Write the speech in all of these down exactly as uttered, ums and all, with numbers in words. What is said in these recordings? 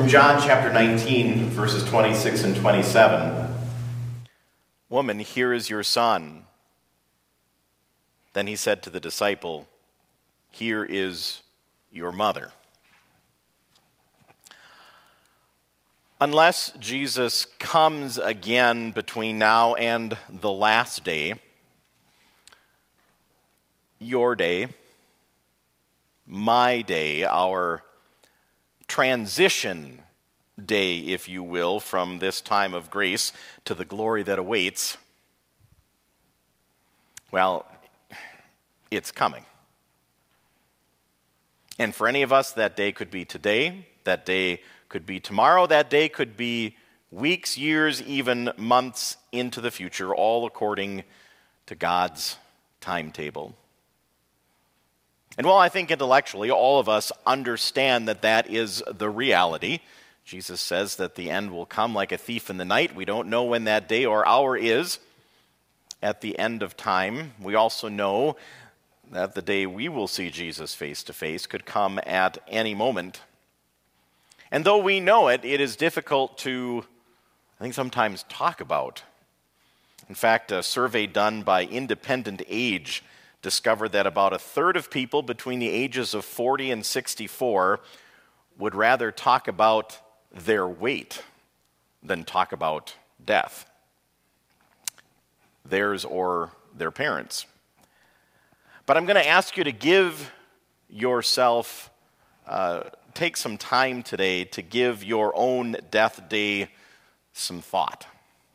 From John chapter nineteen, verses twenty-six and twenty-seven. "Woman, here is your son." Then he said to the disciple, "Here is your mother." Unless Jesus comes again between now and the last day, your day, my day, our transition day, if you will, from this time of grace to the glory that awaits, well, it's coming. And for any of us, that day could be today, that day could be tomorrow, that day could be weeks, years, even months into the future, all according to God's timetable. And while I think intellectually all of us understand that that is the reality, Jesus says that the end will come like a thief in the night. We don't know when that day or hour is at the end of time. We also know that the day we will see Jesus face to face could come at any moment. And though we know it, it is difficult to, I think, sometimes talk about. In fact, a survey done by Independent Age discovered that about a third of people between the ages of forty and sixty-four would rather talk about their weight than talk about death, theirs or their parents. But I'm going to ask you to give yourself, uh, take some time today to give your own death day some thought.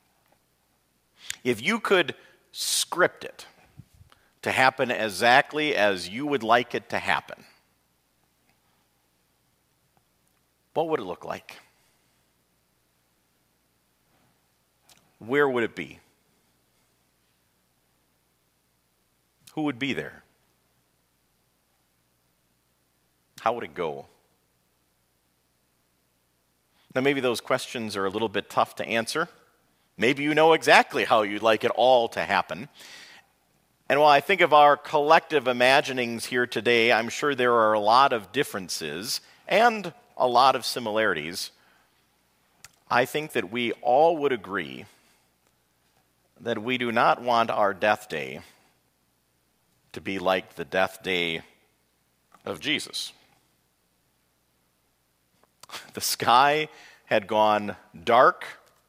If you could script it to happen exactly as you would like it to happen, what would it look like? Where would it be? Who would be there? How would it go? Now, maybe those questions are a little bit tough to answer. Maybe you know exactly how you'd like it all to happen. And while I think of our collective imaginings here today, I'm sure there are a lot of differences and a lot of similarities. I think that we all would agree that we do not want our death day to be like the death day of Jesus. The sky had gone dark.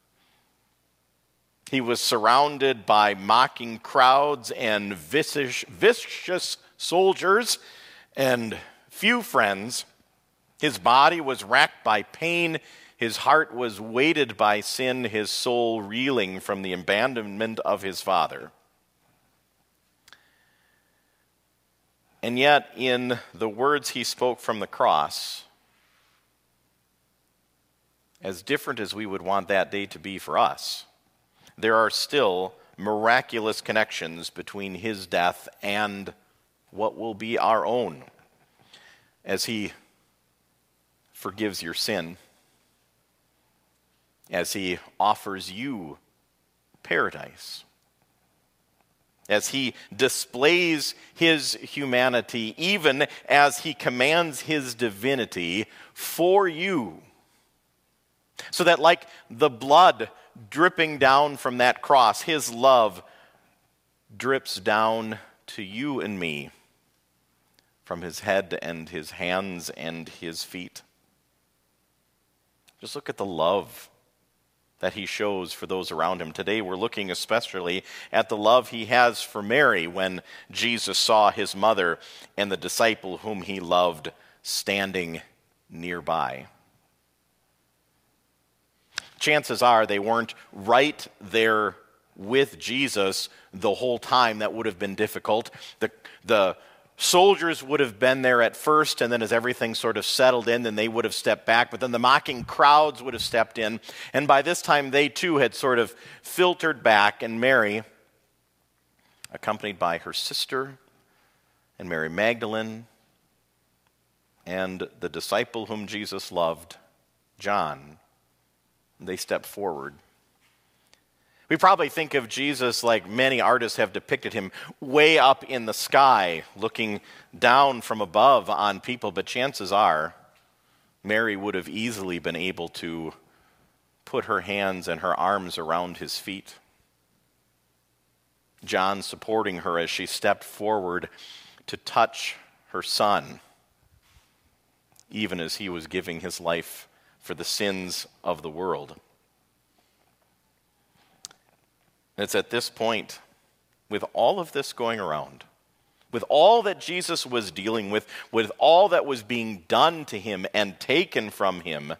He was surrounded by mocking crowds and vicious, vicious soldiers and few friends. His body was racked by pain. His heart was weighted by sin, his soul reeling from the abandonment of his Father. And yet, in the words he spoke from the cross, as different as we would want that day to be for us, there are still miraculous connections between his death and what will be our own as he forgives your sin, as he offers you paradise, as he displays his humanity, even as he commands his divinity for you, so that like the blood dripping down from that cross, his love drips down to you and me from his head and his hands and his feet. Just look at the love that he shows for those around him. Today we're looking especially at the love he has for Mary when Jesus saw his mother and the disciple whom he loved standing nearby. Chances are they weren't right there with Jesus the whole time. That would have been difficult. The, the soldiers would have been there at first, and then as everything sort of settled in, then they would have stepped back. But then the mocking crowds would have stepped in. And by this time, they too had sort of filtered back. And Mary, accompanied by her sister, and Mary Magdalene, and the disciple whom Jesus loved, John, they step forward. We probably think of Jesus like many artists have depicted him, way up in the sky, looking down from above on people, but chances are Mary would have easily been able to put her hands and her arms around his feet. John supporting her as she stepped forward to touch her son, even as he was giving his life for the sins of the world. It's at this point, with all of this going around, with all that Jesus was dealing with, with all that was being done to him and taken from him,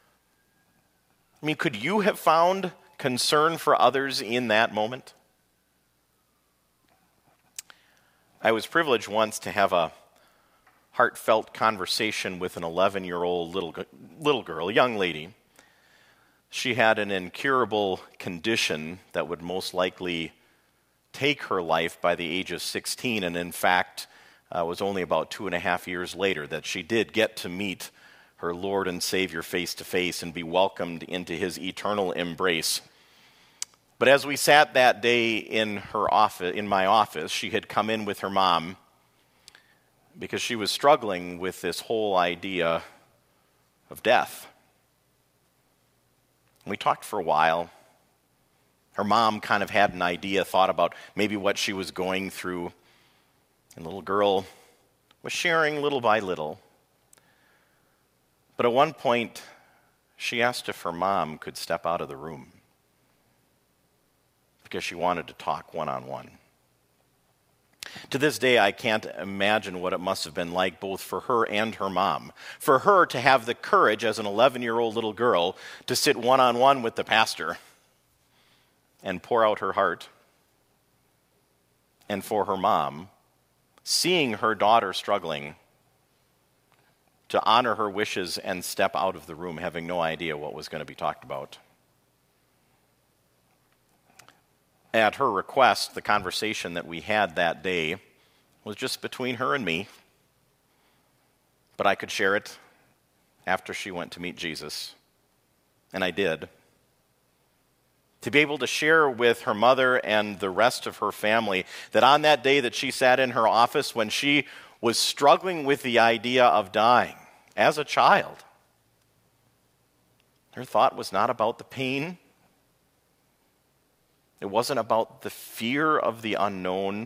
I mean, could you have found concern for others in that moment? I was privileged once to have a heartfelt conversation with an eleven-year-old little, little girl, a young lady. She had an incurable condition that would most likely take her life by the age of sixteen, and in fact, uh, it was only about two and a half years later that she did get to meet her Lord and Savior face to face and be welcomed into his eternal embrace. But as we sat that day in her office, in my office, she had come in with her mom because she was struggling with this whole idea of death. We talked for a while. Her mom kind of had an idea, thought about maybe what she was going through. And the little girl was sharing little by little. But at one point, she asked if her mom could step out of the room because she wanted to talk one-on-one. To this day, I can't imagine what it must have been like both for her and her mom. For her to have the courage as an eleven-year-old little girl to sit one-on-one with the pastor and pour out her heart. And for her mom, seeing her daughter struggling, to honor her wishes and step out of the room having no idea what was going to be talked about. At her request, the conversation that we had that day was just between her and me, but I could share it after she went to meet Jesus, and I did. To be able to share with her mother and the rest of her family that on that day that she sat in her office when she was struggling with the idea of dying as a child, her thought was not about the pain. It wasn't about the fear of the unknown.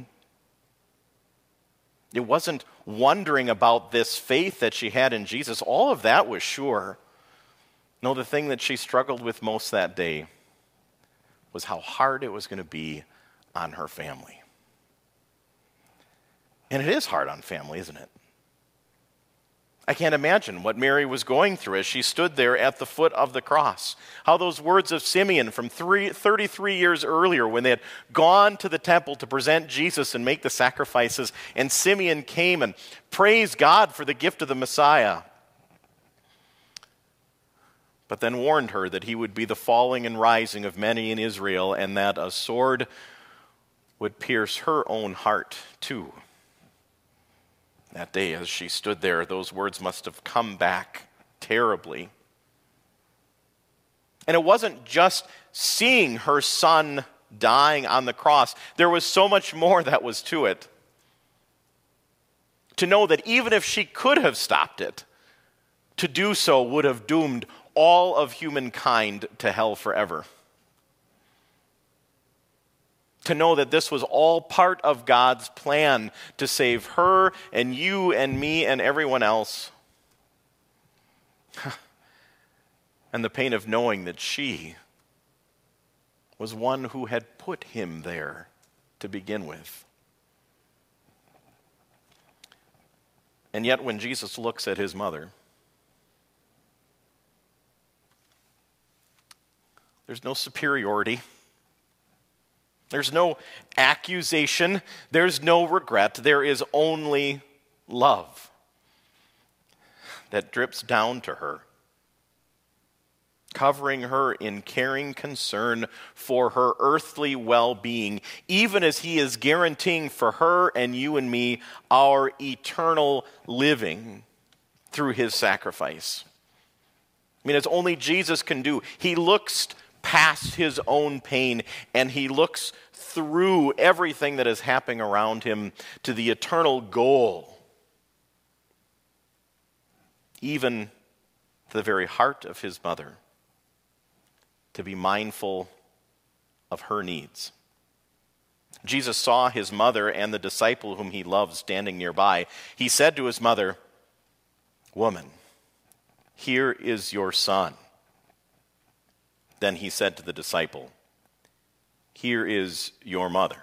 It wasn't wondering about this faith that she had in Jesus. All of that was sure. No, the thing that she struggled with most that day was how hard it was going to be on her family. And it is hard on family, isn't it? I can't imagine what Mary was going through as she stood there at the foot of the cross. How those words of Simeon from three, thirty-three years earlier when they had gone to the temple to present Jesus and make the sacrifices, and Simeon came and praised God for the gift of the Messiah, but then warned her that he would be the falling and rising of many in Israel and that a sword would pierce her own heart too. That day, as she stood there, those words must have come back terribly. And it wasn't just seeing her son dying on the cross. There was so much more that was to it. To know that even if she could have stopped it, to do so would have doomed all of humankind to hell forever. To know that this was all part of God's plan to save her and you and me and everyone else. And the pain of knowing that she was one who had put him there to begin with. And yet when Jesus looks at his mother, there's no superiority. There's no accusation. There's no regret. There is only love that drips down to her, covering her in caring concern for her earthly well-being, even as he is guaranteeing for her and you and me our eternal living through his sacrifice. I mean, it's only Jesus can do. He looks past his own pain, and he looks through everything that is happening around him to the eternal goal, even to the very heart of his mother, to be mindful of her needs. Jesus saw his mother and the disciple whom he loved standing nearby. He said to his mother, "Woman, here is your son." Then he said to the disciple, "Here is your mother."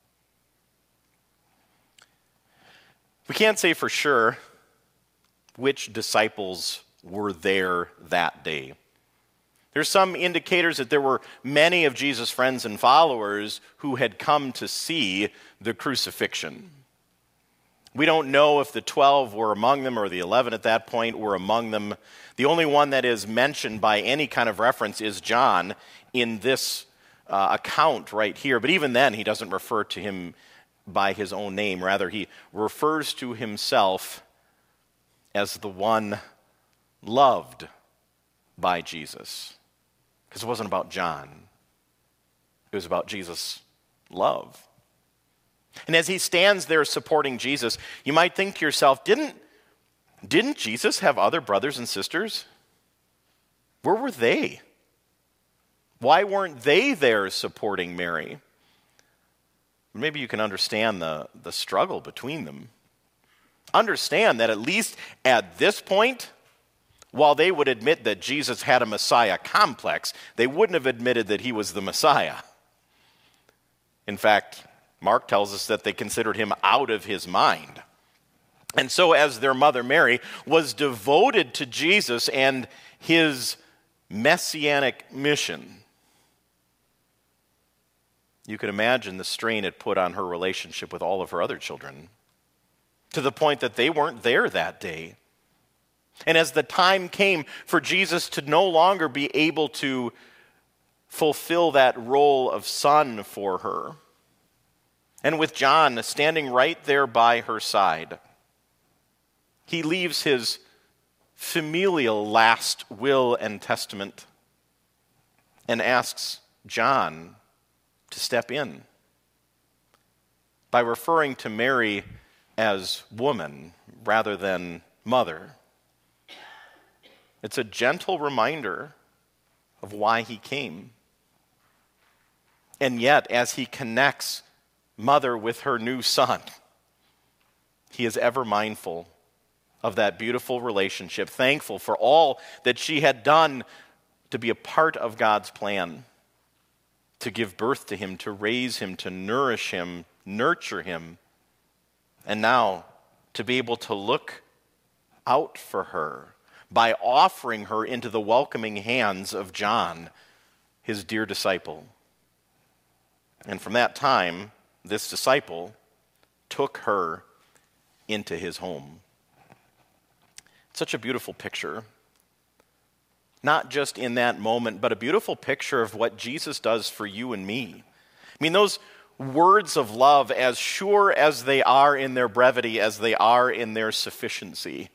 We can't say for sure which disciples were there that day. There's some indicators that there were many of Jesus' friends and followers who had come to see the crucifixion. We don't know if the twelve were among them or the eleven at that point were among them. The only one that is mentioned by any kind of reference is John in this uh, account right here. But even then, he doesn't refer to him by his own name. Rather, he refers to himself as the one loved by Jesus. Because it wasn't about John. It was about Jesus' love. And as he stands there supporting Jesus, you might think to yourself, didn't, didn't Jesus have other brothers and sisters? Where were they? Why weren't they there supporting Mary? Maybe you can understand the, the struggle between them. Understand that at least at this point, while they would admit that Jesus had a Messiah complex, they wouldn't have admitted that he was the Messiah. In fact, Mark tells us that they considered him out of his mind. And so as their mother Mary was devoted to Jesus and his messianic mission, you can imagine the strain it put on her relationship with all of her other children, to the point that they weren't there that day. And as the time came for Jesus to no longer be able to fulfill that role of son for her, and with John standing right there by her side, he leaves his familial last will and testament and asks John to step in by referring to Mary as woman rather than mother. It's a gentle reminder of why he came. And yet, as he connects mother with her new son, he is ever mindful of that beautiful relationship, thankful for all that she had done to be a part of God's plan, to give birth to him, to raise him, to nourish him, nurture him, and now to be able to look out for her by offering her into the welcoming hands of John, his dear disciple. And from that time, this disciple took her into his home. Such a beautiful picture. Not just in that moment, but a beautiful picture of what Jesus does for you and me. I mean, those words of love, as sure as they are in their brevity, as they are in their sufficiency,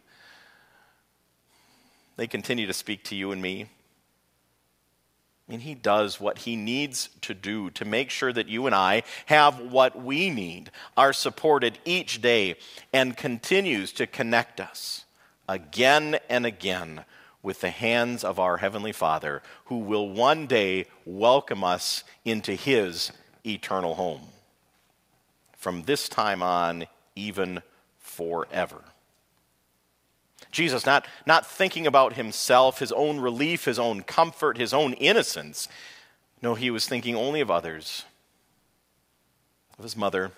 they continue to speak to you and me. And he does what he needs to do to make sure that you and I have what we need, are supported each day, and continues to connect us again and again with the hands of our Heavenly Father, who will one day welcome us into his eternal home. From this time on, even forever. Jesus, not, not thinking about himself, his own relief, his own comfort, his own innocence. No, he was thinking only of others, of his mother,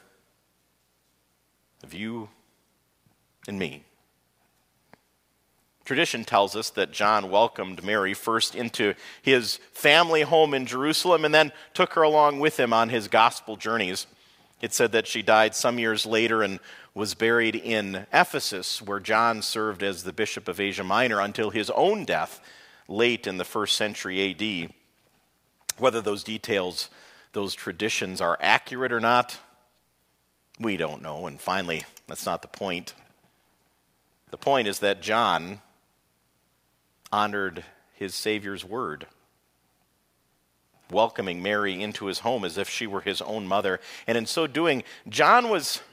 of you and me. Tradition tells us that John welcomed Mary first into his family home in Jerusalem and then took her along with him on his gospel journeys. It said that she died some years later and was buried in Ephesus, where John served as the bishop of Asia Minor until his own death late in the first century A D. Whether those details, those traditions are accurate or not, we don't know. And finally, that's not the point. The point is that John honored his Savior's word, welcoming Mary into his home as if she were his own mother. And in so doing, John was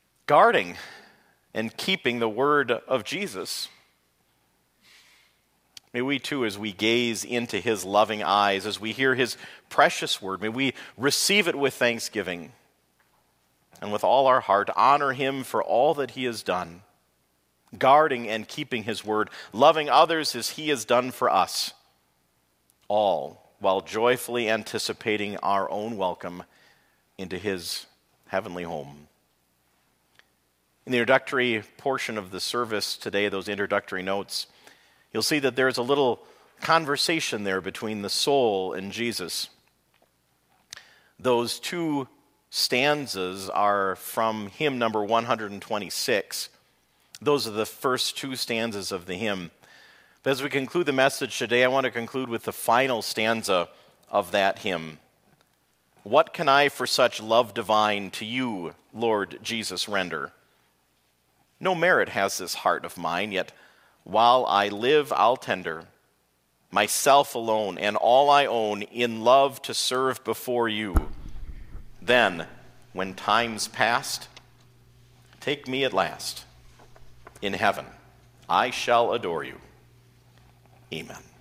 guarding and keeping the word of Jesus. May we too, as we gaze into his loving eyes, as we hear his precious word, may we receive it with thanksgiving and with all our heart honor him for all that he has done, guarding and keeping his word, loving others as he has done for us, all while joyfully anticipating our own welcome into his heavenly home. In the introductory portion of the service today, those introductory notes, you'll see that there's a little conversation there between the soul and Jesus. Those two stanzas are from hymn number one hundred twenty-six. Those are the first two stanzas of the hymn. But as we conclude the message today, I want to conclude with the final stanza of that hymn. What can I for such love divine to you, Lord Jesus, render? No merit has this heart of mine, yet while I live I'll tender myself alone and all I own in love to serve before you. Then, when time's past, take me at last. In heaven, I shall adore you. Amen.